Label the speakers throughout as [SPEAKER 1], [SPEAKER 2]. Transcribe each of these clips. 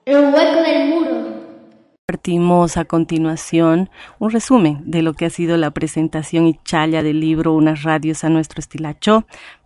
[SPEAKER 1] El hueco del muro.
[SPEAKER 2] Partimos a continuación un resumen de lo que ha sido la presentación y chaya del libro Unas radios a nuestro estilacho,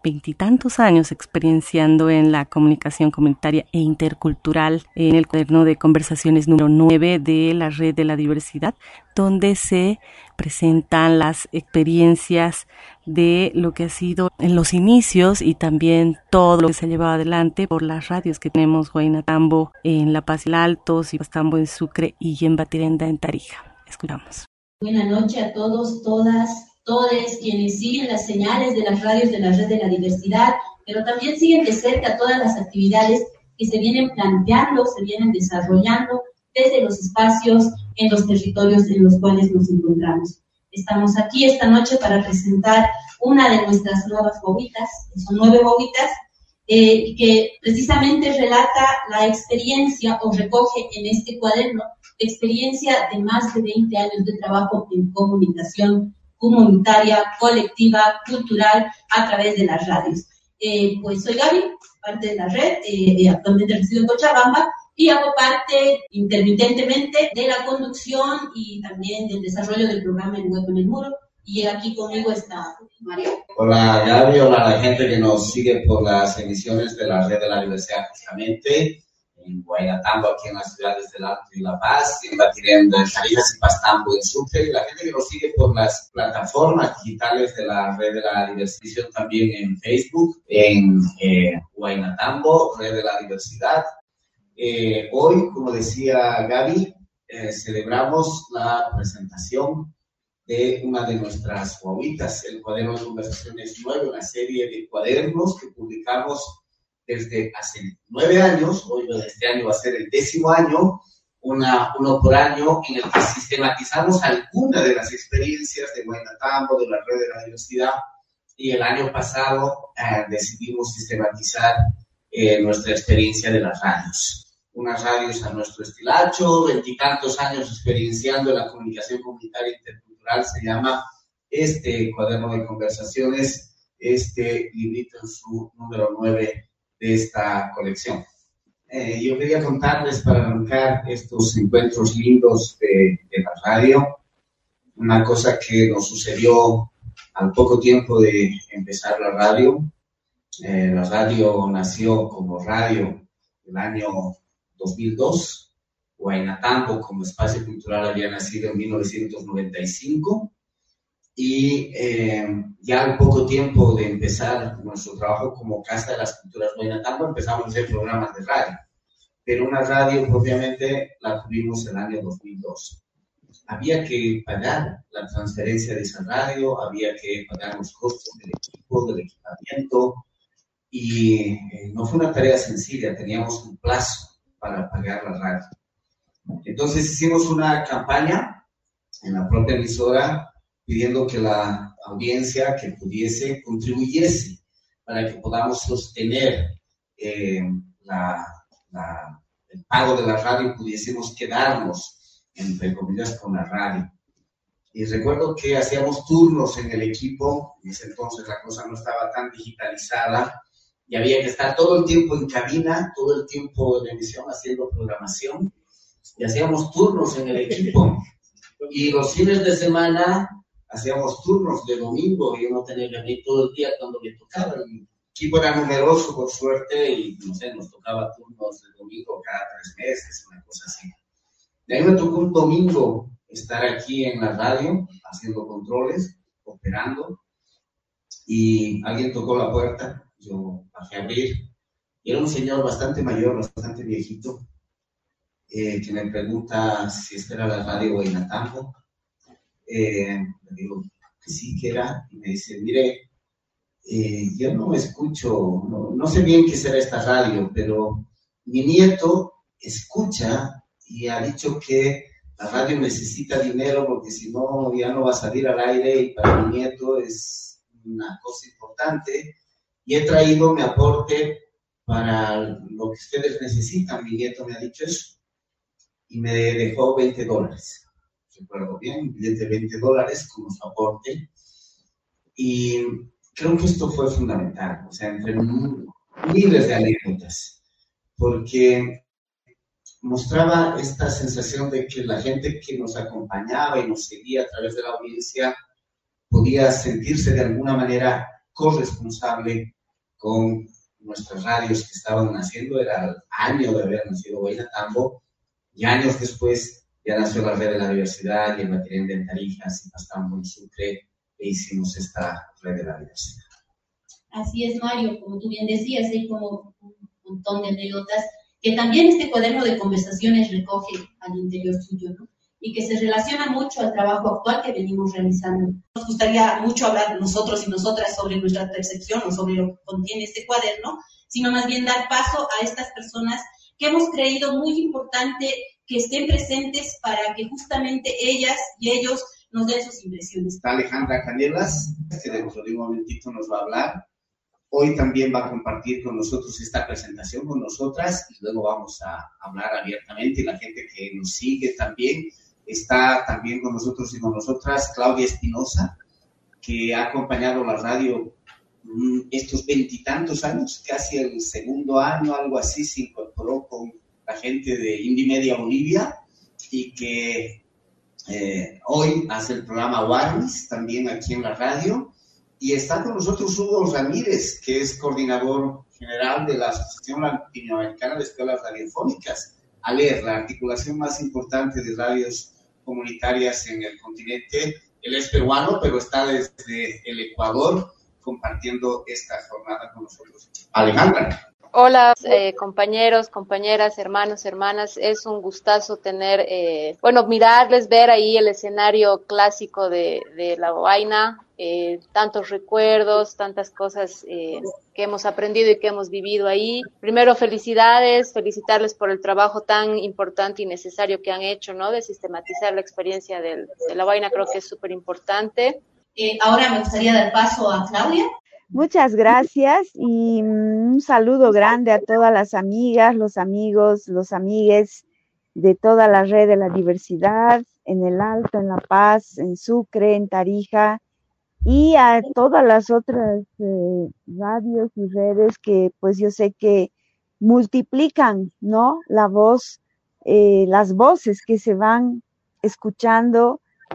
[SPEAKER 2] 20 años experienciando en la comunicación comunitaria e intercultural en el cuaderno de conversaciones número 9 de la Red de la Diversidad, donde se presentan las experiencias de lo que ha sido en los inicios y también todo lo que se ha llevado adelante por las radios que tenemos: Huaynatambo en La Paz y Altos, y Pastambo en Sucre y en Batirenda en Tarija. Escuchamos.
[SPEAKER 3] Buenas noches a todos, todas, todes quienes siguen las señales de las radios de la Red de la Diversidad, pero también siguen de cerca todas las actividades que se vienen planteando, se vienen desarrollando desde los espacios en los territorios en los cuales nos encontramos. Estamos aquí esta noche para presentar una de nuestras nuevas bobitas, son 9 bobitas, que precisamente relata la experiencia o recoge en este cuaderno experiencia de más de 20 años de trabajo en comunicación comunitaria, colectiva, cultural, a través de las radios. Pues soy Gaby, parte de la red, actualmente resido en Cochabamba, y hago parte intermitentemente de la conducción y también del desarrollo del programa El Hueco en el Muro. Y aquí conmigo está María.
[SPEAKER 4] Hola Gaby, hola a la gente que nos sigue por las emisiones de la Red de la Diversidad, justamente en Huaynatambo, aquí en las ciudades del Alto y La Paz, en Batirenda, en Tarija y Pastambo, en Sucre, y la gente que nos sigue por las plataformas digitales de la Red de la Diversidad, también en Facebook, en Huaynatambo, Red de la Diversidad. Hoy, como decía Gaby, celebramos la presentación de una de nuestras guaguitas, el cuaderno de conversaciones 9, una serie de cuadernos que publicamos desde hace 9 años. Hoy este año va a ser el 10º año, uno por año, en el que sistematizamos algunas de las experiencias de Huaynatambo, de la Red de la Diversidad, y el año pasado decidimos sistematizar nuestra experiencia de las radios. Unas radios a nuestro estilacho, 20 y tantos años experienciando la comunicación comunitaria intercultural, se llama este cuaderno de conversaciones, este librito en su número 9 de esta colección. Yo quería contarles, para arrancar estos encuentros lindos de la radio, una cosa que nos sucedió al poco tiempo de empezar la radio. La radio nació como radio el año 2002. Huaynatambo como espacio cultural había nacido en 1995. Y ya al poco tiempo de empezar nuestro trabajo como Casa de las Culturas Huaynatambo, empezamos a hacer programas de radio. Pero una radio propiamente la tuvimos el año 2002. Había que pagar la transferencia de esa radio, había que pagar los costos del equipo, del equipamiento, y no fue una tarea sencilla, teníamos un plazo para pagar la radio. Entonces hicimos una campaña en la propia emisora pidiendo que la audiencia que pudiese contribuyese para que podamos sostener el pago de la radio y pudiésemos quedarnos, entre comillas, con la radio. Y recuerdo que hacíamos turnos en el equipo, en ese entonces la cosa no estaba tan digitalizada, y había que estar todo el tiempo en cabina, todo el tiempo en emisión haciendo programación, y hacíamos turnos en el equipo. Y los fines de semana hacíamos turnos de domingo, y uno tenía que venir todo el día cuando le tocaba. El equipo era numeroso, por suerte, y no sé, nos tocaba turnos de domingo cada 3 meses, una cosa así. De ahí me tocó un domingo estar aquí en la radio, haciendo controles, operando, y alguien tocó la puerta. Yo bajé a abrir, y era un señor bastante mayor, bastante viejito, que me pregunta si esta era la radio Huaynatambo. Le digo que sí que era, y me dice, mire, yo no escucho, no sé bien qué será esta radio, pero mi nieto escucha y ha dicho que la radio necesita dinero porque si no ya no va a salir al aire, y para mi nieto es una cosa importante, y he traído mi aporte para lo que ustedes necesitan. Mi nieto me ha dicho eso y me dejó $20. Recuerdo bien, un billete de $20 como su aporte, y creo que esto fue fundamental, o sea, entre miles de anécdotas, porque mostraba esta sensación de que la gente que nos acompañaba y nos seguía a través de la audiencia podía sentirse de alguna manera corresponsable con nuestras radios que estaban naciendo. Era el año de haber nacido Huaynatambo, y años después ya nació la Red de la Diversidad, y en Batirende, en Tarija, Pastambo, en Sucre, e hicimos esta Red de la Diversidad.
[SPEAKER 3] Así es, Mario, como tú bien decías, hay como un montón de anécdotas que también este cuaderno de conversaciones recoge al interior suyo, ¿no? Y que se relaciona mucho al trabajo actual que venimos realizando. Nos gustaría mucho hablar nosotros y nosotras sobre nuestra percepción o sobre lo que contiene este cuaderno, sino más bien dar paso a estas personas que hemos creído muy importante que estén presentes para que justamente ellas y ellos nos den sus impresiones.
[SPEAKER 4] Está Alejandra Canelas, que dentro de un momentito nos va a hablar. Hoy también va a compartir con nosotros esta presentación con nosotras, y luego vamos a hablar abiertamente. Y la gente que nos sigue también, está también con nosotros y con nosotras Claudia Espinosa, que ha acompañado la radio estos 20 y tantos años, casi el segundo año, algo así, se incorporó con la gente de Indymedia Bolivia, y que hoy hace el programa Warmis también aquí en la radio. Y está con nosotros Hugo Ramírez, que es coordinador general de la Asociación Latinoamericana de Escuelas Radiofónicas, ALER, la articulación más importante de radios comunitarias en el continente. Él es peruano, pero está desde el Ecuador compartiendo esta jornada con nosotros. Alejandra.
[SPEAKER 1] Hola, compañeros, compañeras, hermanos, hermanas. Es un gustazo tener, mirarles, ver ahí el escenario clásico de La Huayna, tantos recuerdos, tantas cosas que hemos aprendido y que hemos vivido ahí. Primero, felicitarles por el trabajo tan importante y necesario que han hecho, ¿no? De sistematizar la experiencia de La Huayna, creo que es súper importante.
[SPEAKER 3] Ahora me gustaría dar paso a Claudia.
[SPEAKER 5] Muchas gracias y un saludo grande a todas las amigas, los amigos, los amigues de toda la Red de la Diversidad, en el Alto, en La Paz, en Sucre, en Tarija, y a todas las otras radios y redes que pues yo sé que multiplican, ¿no? La voz, las voces que se van escuchando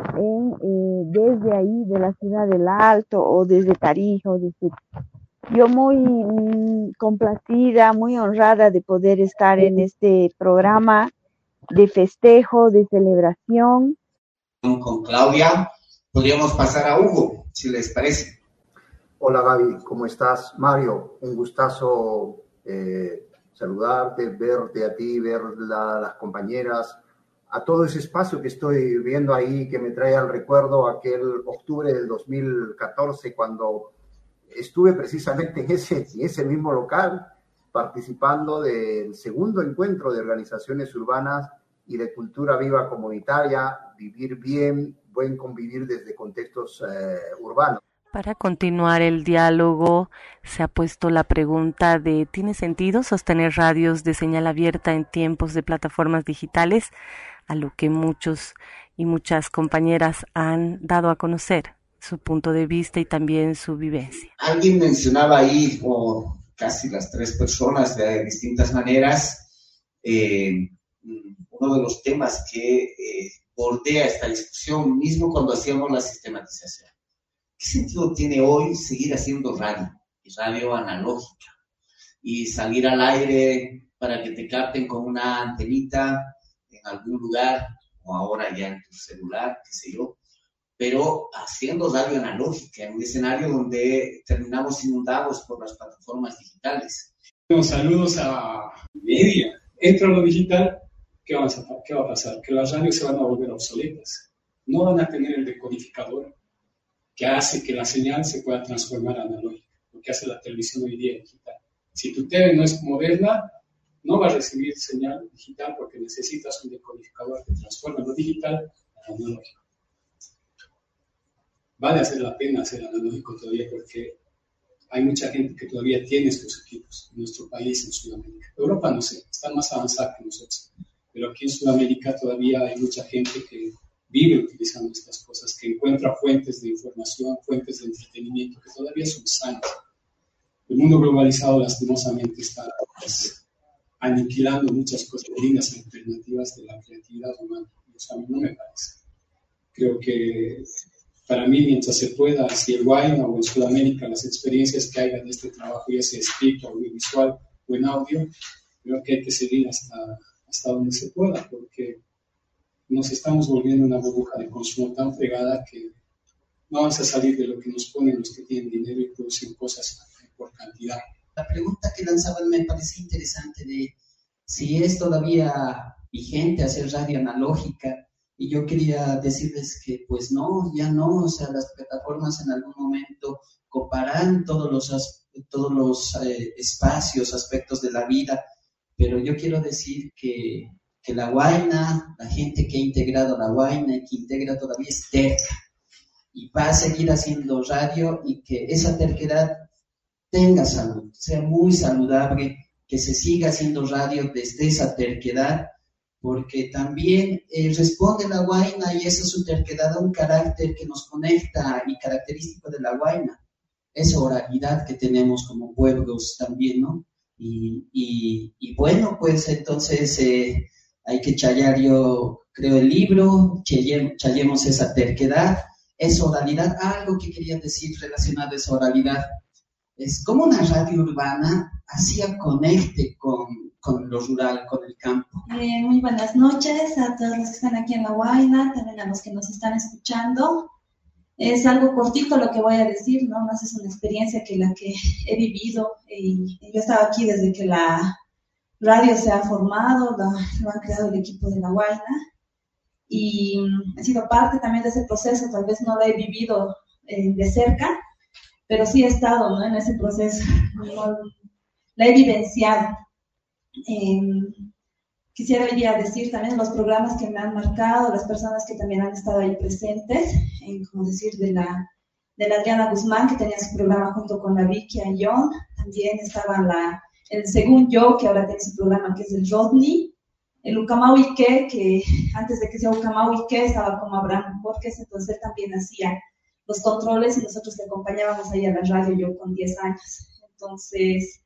[SPEAKER 5] desde ahí, de la ciudad del Alto, o desde Tarija, o desde... Yo muy complacida, muy honrada de poder estar en este programa de festejo, de celebración.
[SPEAKER 4] Con Claudia, podríamos pasar a Hugo, si les parece.
[SPEAKER 6] Hola Gaby, ¿cómo estás? Mario, un gustazo saludarte, verte a ti, ver las compañeras, a todo ese espacio que estoy viendo ahí, que me trae al recuerdo aquel octubre del 2014, cuando estuve precisamente en ese mismo local, participando del segundo encuentro de organizaciones urbanas y de cultura viva comunitaria, vivir bien, buen convivir desde contextos urbanos.
[SPEAKER 2] Para continuar el diálogo, se ha puesto la pregunta de ¿tiene sentido sostener radios de señal abierta en tiempos de plataformas digitales? A lo que muchos y muchas compañeras han dado a conocer su punto de vista y también su vivencia.
[SPEAKER 4] Alguien mencionaba ahí, o casi las tres personas de distintas maneras, uno de los temas que bordea esta discusión, mismo cuando hacíamos la sistematización. ¿Qué sentido tiene hoy seguir haciendo radio, y radio analógica, y salir al aire para que te capten con una antenita en algún lugar, o ahora ya en tu celular, qué sé yo, pero haciendo radio analógica en un escenario donde terminamos inundados por las plataformas digitales?
[SPEAKER 7] Saludos a media. Entra lo digital, ¿qué va a pasar? Que las radios se van a volver obsoletas. No van a tener el decodificador que hace que la señal se pueda transformar a analógica, lo que hace la televisión hoy día digital. Si tu TV no es moderna, no va a recibir señal digital porque necesitas un decodificador que transforme lo digital a analógico. Vale hacer la pena hacer analógico todavía porque hay mucha gente que todavía tiene estos equipos en nuestro país, en Sudamérica. Europa no sé, está más avanzada que nosotros, pero aquí en Sudamérica todavía hay mucha gente que vive utilizando estas cosas, que encuentra fuentes de información, fuentes de entretenimiento que todavía son sanas. El mundo globalizado lastimosamente está aniquilando muchas cosas lindas alternativas de la creatividad humana. Eso a mí no me parece. Creo que para mí, mientras se pueda, si el Huayna o en Sudamérica, las experiencias que haya de este trabajo, ya sea escrito, audiovisual o en audio, creo que hay que seguir hasta donde se pueda, porque nos estamos volviendo una burbuja de consumo tan fregada que no vamos a salir de lo que nos ponen los que tienen dinero y producen cosas por cantidad.
[SPEAKER 8] La pregunta que lanzaban me parece interesante de si es todavía vigente hacer radio analógica, y yo quería decirles que pues no, ya no, o sea, las plataformas en algún momento comparan todos los espacios, aspectos de la vida, pero yo quiero decir que la Huayna, la gente que ha integrado la Huayna y que integra todavía es terca, y va a seguir haciendo radio, y que esa terquedad tenga salud, sea muy saludable, que se siga haciendo radio desde esa terquedad, porque también responde la Huayna, y esa su terquedad a un carácter que nos conecta y característico de la Huayna, esa oralidad que tenemos como pueblos también, ¿no? Y bueno, pues entonces hay que chayar, yo creo, el libro, chayemos esa terquedad, esa oralidad. Algo que quería decir relacionado a esa oralidad es como una radio urbana hacía conecte con lo rural, con el campo.
[SPEAKER 9] Muy buenas noches a todos los que están aquí en la Huayna, también a los que nos están escuchando. Es algo cortito lo que voy a decir, ¿no? Más es una experiencia que la que he vivido, y yo estaba aquí desde que la radio se ha formado, lo ha creado el equipo de la Huayna, y he sido parte también de ese proceso. Tal vez no lo he vivido de cerca, pero sí he estado, ¿no?, en ese proceso, ¿no? La he vivenciado. Quisiera hoy día decir también los programas que me han marcado, las personas que también han estado ahí presentes, como decir, de la Adriana Guzmán, que tenía su programa junto con la Vicky Ayón. También estaba el Según Yo, que ahora tiene su programa, que es el Rodney. El Ucamau Ike, que antes de que sea Ucamau Ike estaba como Abraham Borges, entonces él también hacía los controles y nosotros le acompañábamos ahí a la radio, yo con 10 años. Entonces,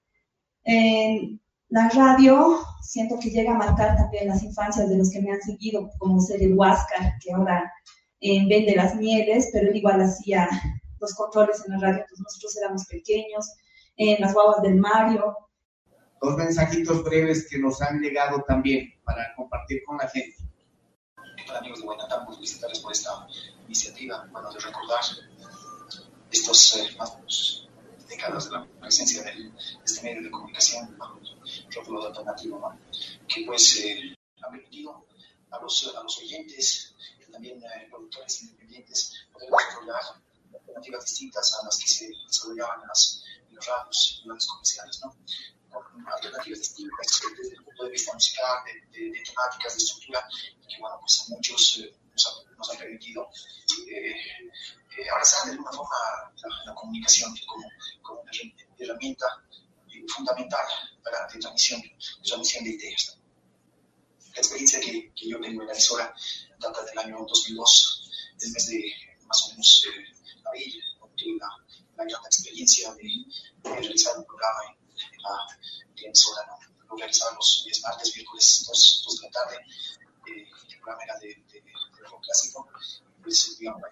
[SPEAKER 9] la radio siento que llega a marcar también las infancias de los que me han seguido, como ser el Huáscar, que ahora vende las mieles, pero él igual hacía los controles en la radio, pues nosotros éramos pequeños, las guaguas del Mario.
[SPEAKER 10] Dos mensajitos breves que nos han llegado también para compartir con la gente.
[SPEAKER 11] Para amigos de Huaynatambo, felicitarles por esta iniciativa, bueno, de recordar estos más décadas de la presencia de este medio de comunicación, rótulo de alternativo, ¿no? Que pues ha permitido a los oyentes, también productores independientes, poder desarrollar alternativas distintas a las que se desarrollaban en las radios comerciales, ¿no? Con alternativas distintas desde el punto de vista musical, de temáticas, de estructura, y que bueno, pues a muchos nos ha permitido abrazar de alguna forma la comunicación como una herramienta fundamental para la transmisión de ideas. La experiencia que yo tengo en la emisora data del año 2002, del mes de más o menos abril, tuve la gran experiencia de realizar un programa en la emisora, ¿no? Lo realizaba los días martes, miércoles, 2 de la tarde. El programa era de rock clásico, pues digamos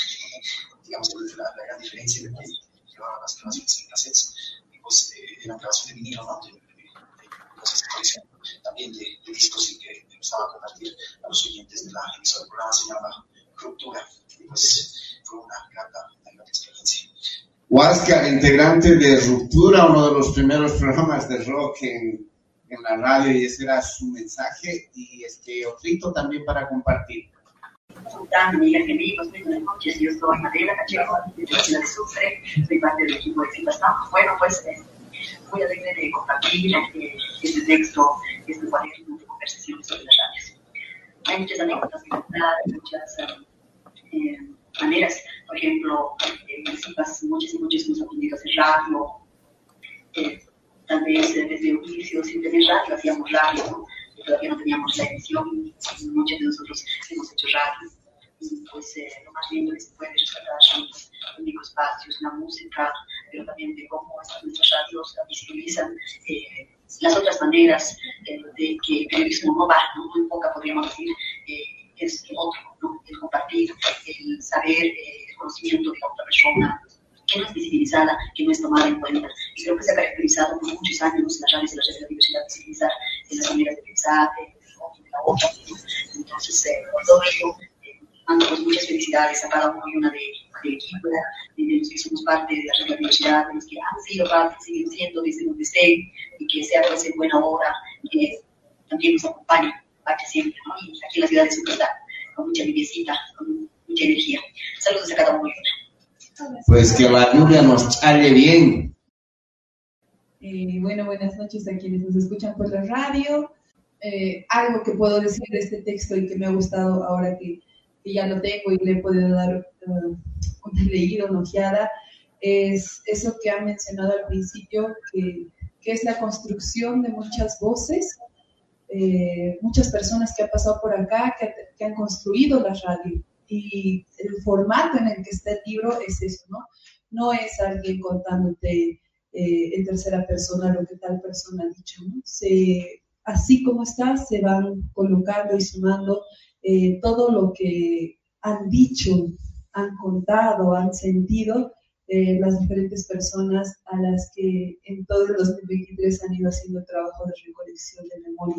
[SPEAKER 11] la gran diferencia de que llevaba las grabaciones en cassettes, y pues eran grabaciones de vinilo, ¿no? De colección también de discos, y que me gustaba compartir a los oyentes de la emisora. El programa se llama Ruptura, y pues fue una gran experiencia.
[SPEAKER 10] Huáscar, integrante de Ruptura, uno de los primeros programas de rock en la radio, y ese era su mensaje, y otrito también para compartir.
[SPEAKER 12] Amigas y amigos, muy buenas noches. Yo soy Madela Cacheco, de la ciudad de Sucre, soy parte del equipo de Cimbastán. Bueno, pues muy alegre de compartir este texto, este cuaderno de conversaciones sobre las radios. Hay muchas anécdotas que contar, muchas maneras. Por ejemplo, participas muchas y muchas hemos aprendido a hacer radio. Tal vez desde un inicio, sin tener radio, hacíamos radio, ¿no? Todavía no teníamos la edición, muchos de nosotros hemos hecho radio. Y pues lo más lindo que se puede rescatar son los microespacios, la música, pero también de cómo nuestras radios visibilizan las otras maneras de que el periodismo no va, ¿no? Muy poca podríamos decir, es el otro, ¿no? El compartir, el saber, el conocimiento de la otra persona, que no es visibilizada, que no es tomada en cuenta. Y creo que se ha caracterizado por muchos años las radios de la red de la diversidad, visibilizar las maneras de pensar, de la otra. Entonces, por todo ello, mando pues muchas felicidades a cada uno y una del equipo, de los que somos parte de la red de la diversidad, de los que han sido parte, siguen siendo desde donde estén, y que sea pues en buena hora, que también nos acompañen, parte siempre, ¿no? Y aquí en la ciudad de Sucre, con mucha limpiecita, con mucha energía. Saludos a cada uno y una.
[SPEAKER 10] Pues que la lluvia nos challe bien.
[SPEAKER 13] Bueno, buenas noches a quienes nos escuchan por la radio. Algo que puedo decir de este texto y que me ha gustado ahora que ya lo tengo y le he podido dar una leída, una ojeada, es eso que han mencionado al principio, que es la construcción de muchas voces, muchas personas que han pasado por acá, que han construido la radio. Y el formato en el que está el libro es eso, ¿no? No es alguien contándote en tercera persona lo que tal persona ha dicho, ¿no? Así como está, se van colocando y sumando todo lo que han dicho, han contado, han sentido las diferentes personas a las que en todo el 2023 han ido haciendo trabajo de recolección de memoria.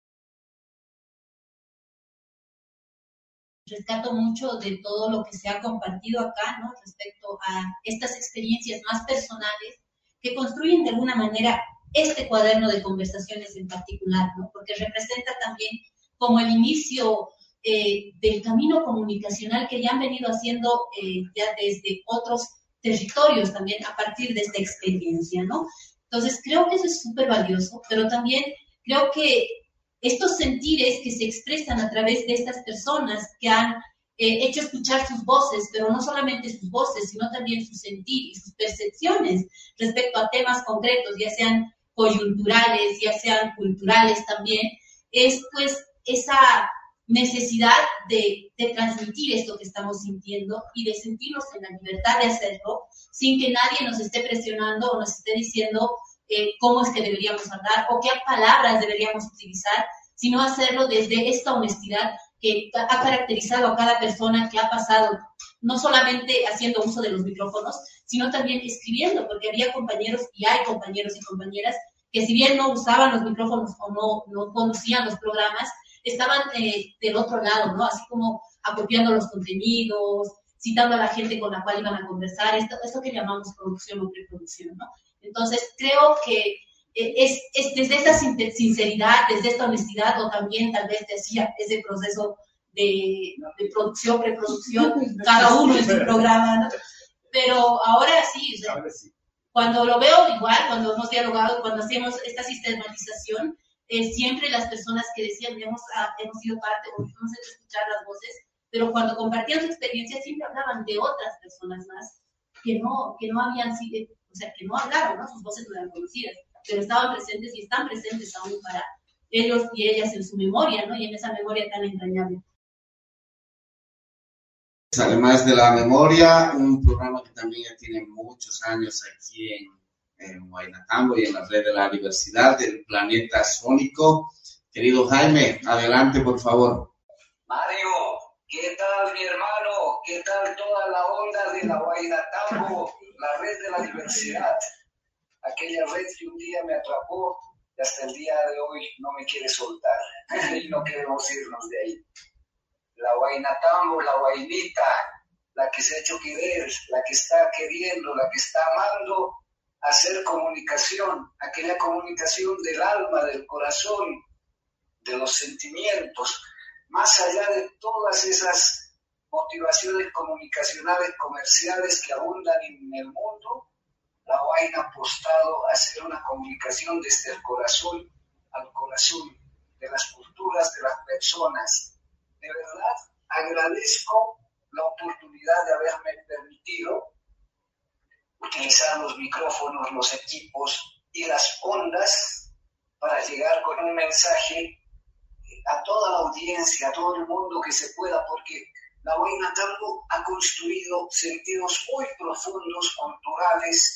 [SPEAKER 3] Rescato mucho de todo lo que se ha compartido acá, ¿no? Respecto a estas experiencias más personales que construyen de alguna manera este cuaderno de conversaciones en particular, ¿no? Porque representa también como el inicio del camino comunicacional que ya han venido haciendo ya desde otros territorios también a partir de esta experiencia, ¿no? Entonces creo que eso es súper valioso, pero también creo que estos sentires que se expresan a través de estas personas que han hecho escuchar sus voces, pero no solamente sus voces, sino también su sentir y sus percepciones respecto a temas concretos, ya sean coyunturales, ya sean culturales también, es pues esa necesidad de transmitir esto que estamos sintiendo y de sentirnos en la libertad de hacerlo sin que nadie nos esté presionando o nos esté diciendo cómo es que deberíamos hablar o qué palabras deberíamos utilizar, sino hacerlo desde esta honestidad que ha caracterizado a cada persona que ha pasado, no solamente haciendo uso de los micrófonos, sino también escribiendo, porque había compañeros y hay compañeros y compañeras que si bien no usaban los micrófonos o no conocían los programas, estaban del otro lado, ¿no? Así como apropiando los contenidos, citando a la gente con la cual iban a conversar, esto que llamamos producción o preproducción, ¿no? Entonces, creo que es desde esta sinceridad, desde esta honestidad, o también tal vez decía ese proceso de producción, preproducción, cada uno en su programa, ¿no? Pero ahora sí, o sea, cuando lo veo igual, cuando hemos dialogado, cuando hacemos esta sistematización, siempre las personas que decían hemos sido parte o hemos hecho escuchar las voces, pero cuando compartían su experiencia siempre hablaban de otras personas más que no habían sido, o sea, que no hablaron, ¿no? Sus voces no eran conocidas, pero estaban presentes y están presentes aún para ellos y ellas en su memoria, ¿no? Y en esa memoria tan entrañable.
[SPEAKER 10] Además de la memoria, un programa que también ya tiene muchos años aquí en Huaynatambo y en la red de la diversidad del planeta sónico. Querido Jaime, adelante, por favor.
[SPEAKER 14] Mario, ¿qué tal, mi hermano? ¿Qué tal toda la onda de la Huaynatambo, la red de la diversidad? Aquella red que un día me atrapó y hasta el día de hoy no me quiere soltar y no queremos irnos de ahí. La Huaynatambo, la Huaynita, la que se ha hecho querer, la que está queriendo, la que está amando hacer comunicación, aquella comunicación del alma, del corazón, de los sentimientos, más allá de todas esas motivaciones comunicacionales, comerciales que abundan en el mundo. La Huayna ha apostado a hacer una comunicación desde el corazón al corazón, de las culturas, de las personas. De verdad, agradezco la oportunidad de haberme permitido utilizar los micrófonos, los equipos y las ondas para llegar con un mensaje a toda la audiencia, a todo el mundo que se pueda, porque la Huaynatambo ha construido sentidos muy profundos, culturales,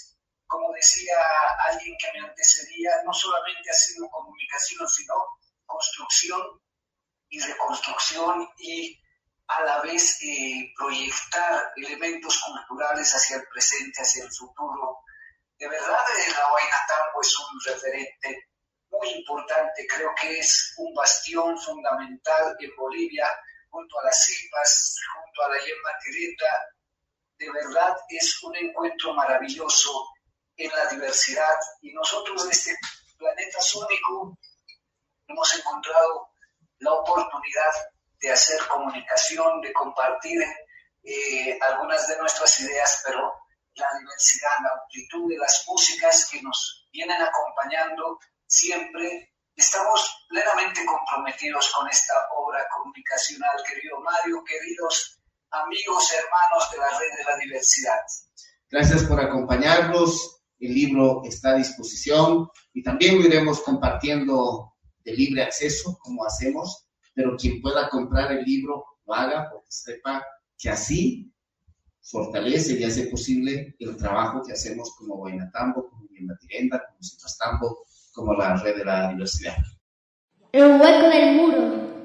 [SPEAKER 14] como decía alguien que me antecedía, no solamente ha sido comunicación, sino construcción y reconstrucción y a la vez proyectar elementos culturales hacia el presente, hacia el futuro. De verdad, la Huayna Tambo es un referente muy importante, creo que es un bastión fundamental en Bolivia, junto a las Silvas, junto a la Yemba Tireta. De verdad es un encuentro maravilloso en la diversidad y nosotros de este planeta sónico hemos encontrado la oportunidad de hacer comunicación, de compartir algunas de nuestras ideas, pero la diversidad, la amplitud de las músicas que nos vienen acompañando siempre. Estamos plenamente comprometidos con esta obra comunicacional, querido Mario, queridos amigos, hermanos de la Red de la Diversidad.
[SPEAKER 10] Gracias por acompañarnos. El libro está a disposición y también lo iremos compartiendo de libre acceso, como hacemos, pero quien pueda comprar el libro, lo haga, porque sepa que así fortalece y hace posible el trabajo que hacemos como Huayna Tambo, como Yemba Tireta, como Silvas Tambo, como la Red de la Diversidad.
[SPEAKER 15] El hueco del muro.